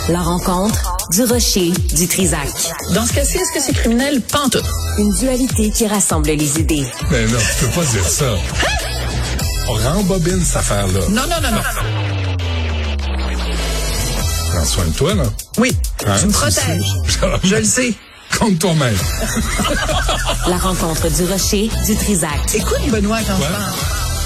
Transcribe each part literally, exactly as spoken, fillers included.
La rencontre du rocher du Trisac. Dans ce cas-ci, est-ce que c'est criminel? Pantoute. Une dualité qui rassemble les idées. Mais non, tu peux pas dire ça. On rembobine cette affaire-là. Non, non, non, non. Prends soin de toi, là. Oui, Hein, tu me c'est- protèges. c'est- Je le sais. Compte toi-même. La rencontre du rocher du Trisac. Écoute, Benoît, quand Ouais. je parle.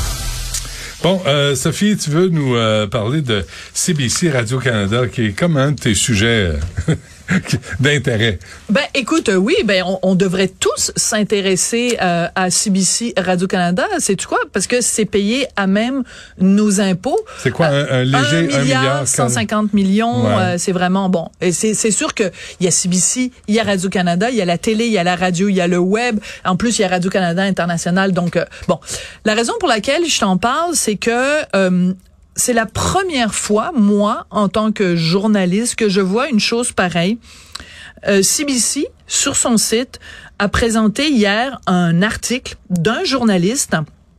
Bon, euh, Sophie, tu veux nous euh, parler de C B C Radio-Canada, qui est comme un de tes sujets euh, d'intérêt. Ben, écoute, euh, oui, ben, on, on devrait tous s'intéresser euh, à C B C Radio-Canada. Sais-tu quoi? Parce que c'est payé à même nos impôts. C'est quoi, un, un léger un milliard? cent cinquante millions, Ouais. euh, c'est vraiment bon. Et c'est, c'est sûr que il y a C B C, il y a Radio-Canada, il y a la télé, il y a la radio, il y a le web. En plus, il y a Radio-Canada International. Donc, euh, bon. La raison pour laquelle je t'en parle, c'est que euh, c'est la première fois, moi, en tant que journaliste, que je vois une chose pareille. Euh, C B C, sur son site, a présenté hier un article d'un journaliste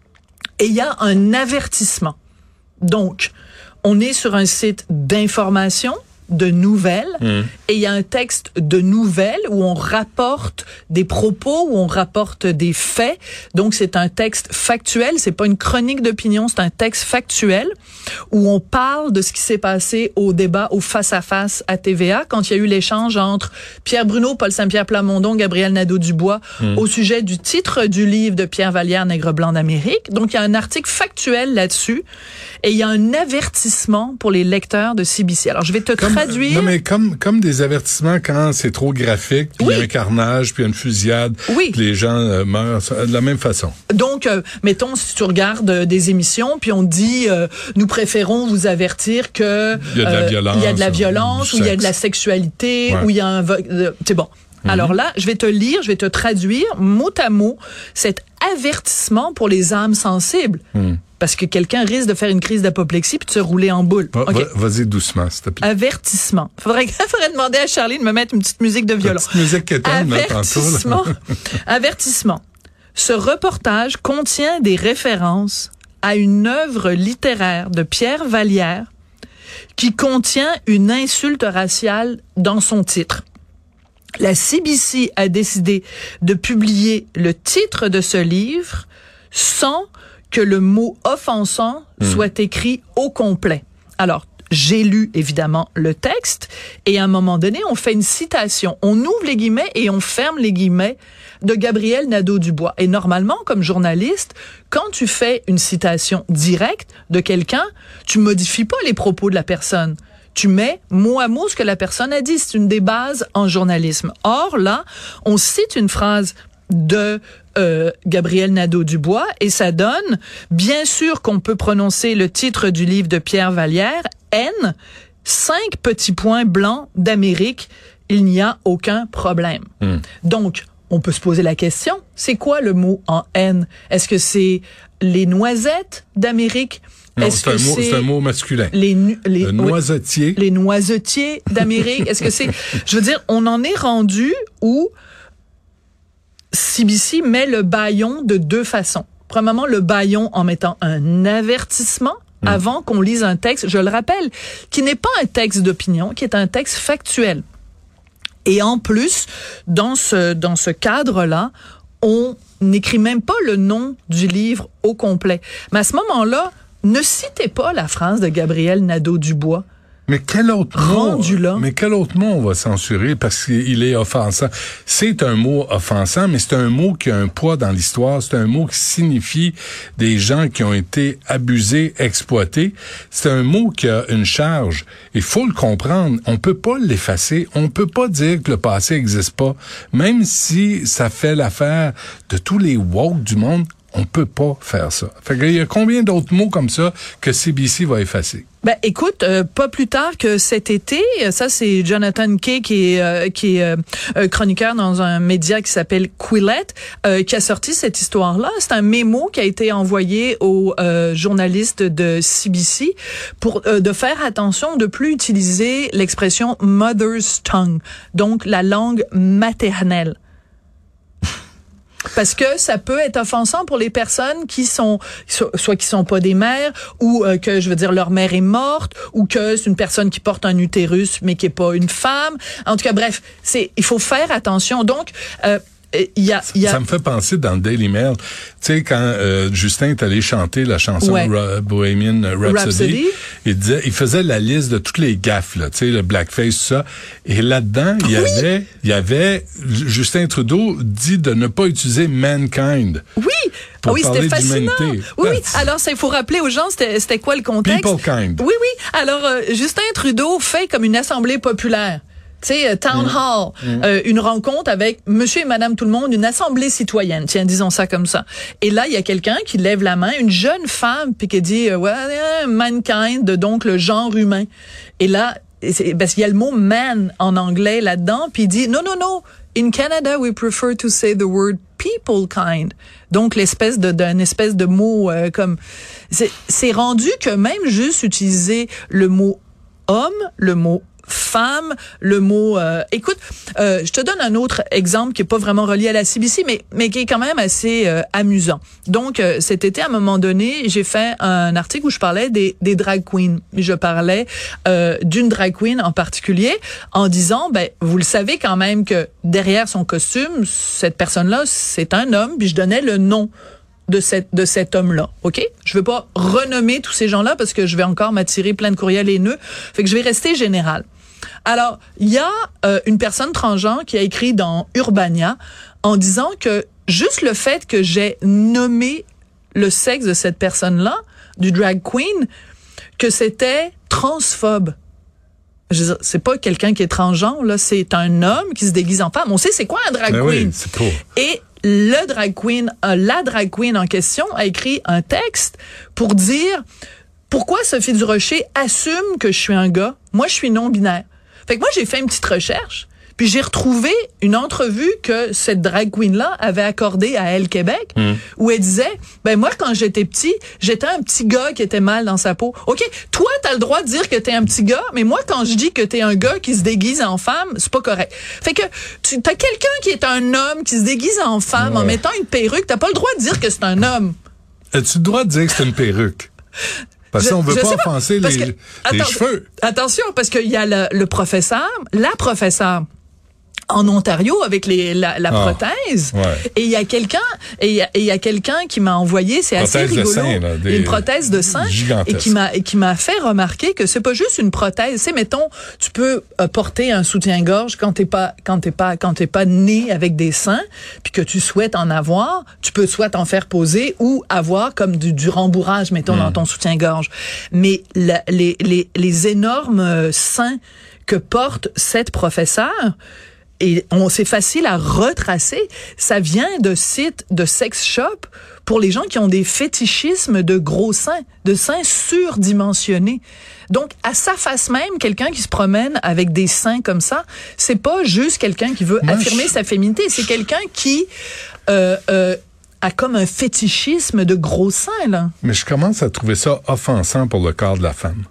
et il y a un avertissement. Donc, on est sur un site d'information, de nouvelles, Mmh. et il y a un texte de nouvelles où on rapporte des propos, où on rapporte des faits. Donc, c'est un texte factuel, c'est pas une chronique d'opinion, c'est un texte factuel où on parle de ce qui s'est passé au débat, au face-à-face à T V A, quand il y a eu l'échange entre Pierre Bruno, Paul Saint-Pierre Plamondon, Gabriel Nadeau-Dubois, mmh. au sujet du titre du livre de Pierre Vallière, Nègre blanc d'Amérique. Donc, il y a un article factuel là-dessus, et il y a un avertissement pour les lecteurs de C B C. Alors, je vais te Comme, traduire. Non, mais comme, comme des avertissements quand c'est trop graphique, puis Oui. il y a un carnage, puis une fusillade, Oui. puis les gens euh, meurent de la même façon. Donc, euh, mettons, si tu regardes euh, des émissions, puis on te dit, euh, nous préférons vous avertir que Il y a de la euh, violence, il y a de la euh, violence, du ou il y a sexe. de la sexualité, Ouais. ou il y a un... vo- euh, c'est bon. Mm-hmm. Alors là, je vais te lire, je vais te traduire mot à mot cet avertissement pour les âmes sensibles. Mm. Parce que quelqu'un risque de faire une crise d'apoplexie puis de se rouler en boule. Va, Okay. va, vas-y doucement, s'il te plaît. Avertissement. Faudrait, faudrait demander à Charlie de me mettre une petite musique de violon. La petite musique qu'elle t'aime, là, tantôt, Avertissement. là. Avertissement. Ce reportage contient des références à une œuvre littéraire de Pierre Vallière qui contient une insulte raciale dans son titre. La C B C a décidé de publier le titre de ce livre sans que le mot offensant mmh. soit écrit au complet. Alors, j'ai lu, évidemment, le texte, et à un moment donné, on fait une citation. On ouvre les guillemets et on ferme les guillemets de Gabriel Nadeau-Dubois. Et normalement, comme journaliste, quand tu fais une citation directe de quelqu'un, tu modifies pas les propos de la personne. Tu mets mot à mot ce que la personne a dit. C'est une des bases en journalisme. Or, là, on cite une phrase de euh, Gabriel Nadeau-Dubois et ça donne, bien sûr qu'on peut prononcer le titre du livre de Pierre Vallière, N, cinq petits points blancs d'Amérique, il n'y a aucun problème. Mm. Donc, on peut se poser la question, c'est quoi le mot en N? Est-ce que c'est les noisettes d'Amérique? Non, Est-ce c'est, que un mot, c'est, c'est un mot masculin. Les, les le noisetier. Oui, les noisetiers d'Amérique. Est-ce que c'est... Je veux dire, on en est rendu où C B C met le bâillon de deux façons. Premièrement, le bâillon en mettant un avertissement mmh. avant qu'on lise un texte, je le rappelle, qui n'est pas un texte d'opinion, qui est un texte factuel. Et en plus, dans ce, dans ce cadre-là, on n'écrit même pas le nom du livre au complet. Mais à ce moment-là, ne citez pas la phrase de Gabriel Nadeau-Dubois. Mais quel autre Rendu mot, là. mais quel autre mot on va censurer parce qu'il est offensant? C'est un mot offensant, mais c'est un mot qui a un poids dans l'histoire. C'est un mot qui signifie des gens qui ont été abusés, exploités. C'est un mot qui a une charge. Il faut le comprendre. On peut pas l'effacer. On peut pas dire que le passé n'existe pas. Même si ça fait l'affaire de tous les woke du monde, on peut pas faire ça. Fait qu'il y a combien d'autres mots comme ça que C B C va effacer? Ben écoute, euh, pas plus tard que cet été, ça c'est Jonathan Kay qui est euh, qui est euh, chroniqueur dans un média qui s'appelle Quillette, euh, qui a sorti cette histoire-là. C'est un mémo qui a été envoyé aux euh, journalistes de C B C pour euh, de faire attention de plus utiliser l'expression mother's tongue, donc la langue maternelle. Parce que ça peut être offensant pour les personnes qui sont, soit qui sont pas des mères, ou euh, que, je veux dire, leur mère est morte, ou que c'est une personne qui porte un utérus, mais qui est pas une femme. En tout cas, bref, c'est, il faut faire attention. Donc, euh, Il y a, il y a... Ça me fait penser dans le Daily Mail, tu sais, quand euh, Justin est allé chanter la chanson ouais. Ra- Bohemian Rhapsody, Rhapsody, il disait, il faisait la liste de toutes les gaffes, là, tu sais, le blackface, tout ça, et là-dedans, il y oui. avait, il y avait, Justin Trudeau dit de ne pas utiliser mankind. Oui! Pour ah oui, c'était fascinant. Oui, oui. Alors, ça, il faut rappeler aux gens, c'était, c'était quoi le contexte? People kind. Oui, oui. Alors, euh, Justin Trudeau fait comme une assemblée populaire. Tu sais, Town mmh. Hall, mmh. Euh, une rencontre avec monsieur et madame tout le monde, une assemblée citoyenne, tiens, disons ça comme ça. Et là, il y a quelqu'un qui lève la main, une jeune femme, puis qui dit euh, well, yeah, mankind, donc le genre humain. Et là, c'est, parce qu'il y a le mot man en anglais là-dedans, puis il dit non, non, non, in Canada, we prefer to say the word people kind. Donc, l'espèce de, d'un espèce de mot euh, comme... C'est, c'est rendu que même juste utiliser le mot homme, le mot femme, le mot... Euh, écoute, euh, je te donne un autre exemple qui est pas vraiment relié à la C B C, mais, mais qui est quand même assez euh, amusant. Donc, euh, cet été, à un moment donné, j'ai fait un article où je parlais des, des drag queens. Je parlais euh, d'une drag queen en particulier en disant, ben, vous le savez quand même que derrière son costume, cette personne-là, c'est un homme, puis je donnais le nom de cette de cet homme-là, OK? Je veux pas renommer tous ces gens-là parce que je vais encore m'attirer plein de courriels haineux. Fait que je vais rester général. Alors, il y a euh, une personne transgenre qui a écrit dans Urbania en disant que juste le fait que j'ai nommé le sexe de cette personne-là, du drag queen, que c'était transphobe. Je veux dire, c'est pas quelqu'un qui est transgenre, là, c'est un homme qui se déguise en femme. On sait c'est quoi un drag ben queen. Oui, c'est pas... Et le drag queen, euh, la drag queen en question a écrit un texte pour dire pourquoi Sophie Durocher assume que je suis un gars. Moi, je suis non-binaire. Fait que moi, j'ai fait une petite recherche, puis j'ai retrouvé une entrevue que cette drag queen-là avait accordée à Elle Québec, mmh. où elle disait, ben moi, quand j'étais petit, j'étais un petit gars qui était mal dans sa peau. OK, toi, t'as le droit de dire que t'es un petit gars, mais moi, quand je dis que t'es un gars qui se déguise en femme, c'est pas correct. Fait que tu t'as quelqu'un qui est un homme qui se déguise en femme ouais. en mettant une perruque, t'as pas le droit de dire que c'est un homme. As-tu le droit de dire que c'est une perruque? Parce qu'on veut pas offenser les, que, les atten- cheveux. Attention, parce qu'il y a le, le professeur, la professeure en Ontario avec les, la, la ah, prothèse. Ouais. Et il y a quelqu'un, et il y a, et il y a quelqu'un qui m'a envoyé, c'est prothèse assez rigolo, sein, là, des, une prothèse de sein, et qui m'a, et qui m'a fait remarquer que c'est pas juste une prothèse. C'est, mettons, tu peux euh, porter un soutien-gorge quand t'es pas, quand t'es pas, quand t'es pas né avec des seins, puis que tu souhaites en avoir, tu peux soit t'en faire poser ou avoir comme du, du rembourrage, mettons, mmh. dans ton soutien-gorge. Mais la, les, les, les énormes seins que porte cette professeure, et on, c'est facile à retracer. Ça vient de sites de sex shop pour les gens qui ont des fétichismes de gros seins, de seins surdimensionnés. Donc, à sa face même, quelqu'un qui se promène avec des seins comme ça, c'est pas juste quelqu'un qui veut Moi, affirmer je... sa féminité, c'est quelqu'un qui euh, euh, a comme un fétichisme de gros seins, là. Mais je commence à trouver ça offensant pour le corps de la femme.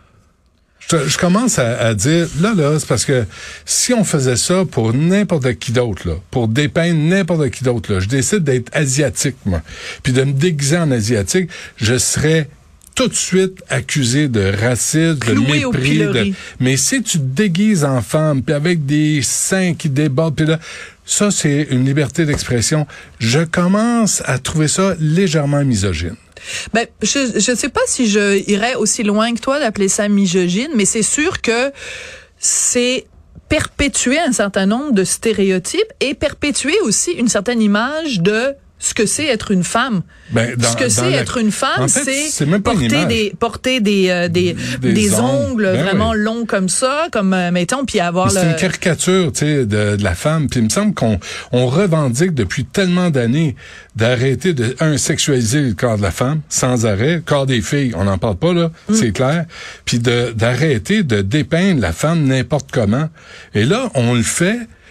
Je, je commence à, à dire, là, là, c'est parce que si on faisait ça pour n'importe qui d'autre, là, pour dépeindre n'importe qui d'autre, là, je décide d'être asiatique, moi, puis de me déguiser en asiatique, je serais tout de suite accusé de racisme, de Cloué mépris. De... Mais si tu te déguises en femme, puis avec des seins qui débordent, puis là, ça, c'est une liberté d'expression. Je commence à trouver ça légèrement misogyne. Ben, je je sais pas si je irais aussi loin que toi d'appeler ça misogyne, mais c'est sûr que c'est perpétuer un certain nombre de stéréotypes et perpétuer aussi une certaine image de ce que c'est être une femme. Ben, dans, ce que c'est la... être une femme, en fait, c'est, c'est même pas porter des porter des euh, des, des, des ongles, ongles ben vraiment oui. longs comme ça, comme euh, mettons, puis avoir mais le... C'est une caricature, tu sais, de, de la femme. Puis il me semble qu'on on revendique depuis tellement d'années d'arrêter de un sexualiser le corps de la femme sans arrêt, le corps des filles, on n'en parle pas là, mm. c'est clair. Puis de d'arrêter de dépeindre la femme n'importe comment. Et là, on le fait.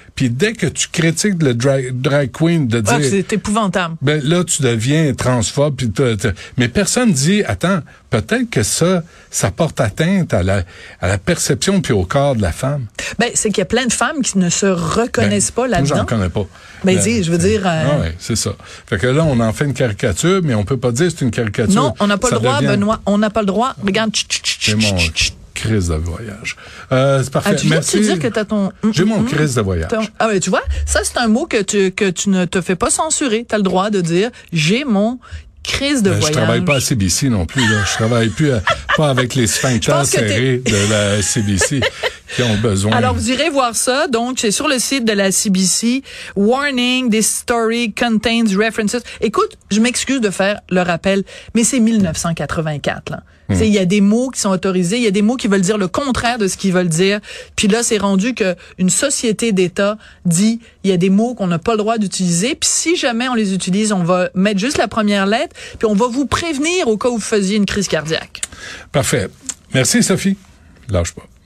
Puis dès que tu critiques le drag, drag queen de dire... Ah, c'est épouvantable. Ben là, tu deviens transphobe. Puis t'as, t'as, mais personne dit, attends, peut-être que ça, ça porte atteinte à la, à la perception puis au corps de la femme. Ben, c'est qu'il y a plein de femmes qui ne se reconnaissent ben, pas là-dedans. Moi, j'en connais pas. Ben, ben dis, je veux dire... Euh... Ah ouais, c'est ça. Fait que là, on en fait une caricature, mais on peut pas dire que c'est une caricature. Non, on n'a pas ça le droit, devient... Benoît. On n'a pas le droit. Regarde. C'est mon crise de voyage. Euh, c'est parfait. Ah, tu viens Merci. de te dire que t'as ton... J'ai mon crise de voyage. Ton... Ah, ben, tu vois, ça, c'est un mot que tu, que tu ne te fais pas censurer. T'as le droit de dire, j'ai mon crise de euh, voyage. Je travaille pas à C B C non plus, là. Je travaille plus à, pas avec les sphincters serrés de la C B C qui ont besoin. Alors, vous irez voir ça. Donc, c'est sur le site de la C B C. Warning, this story contains references. Écoute, je m'excuse de faire le rappel, mais c'est mille neuf cent quatre-vingt-quatre, là. Il y a des mots qui sont autorisés, il y a des mots qui veulent dire le contraire de ce qu'ils veulent dire. Puis là, c'est rendu que une société d'État dit il y a des mots qu'on n'a pas le droit d'utiliser. Puis si jamais on les utilise, on va mettre juste la première lettre, puis on va vous prévenir au cas où vous faisiez une crise cardiaque. Parfait. Merci, Sophie. Lâche pas.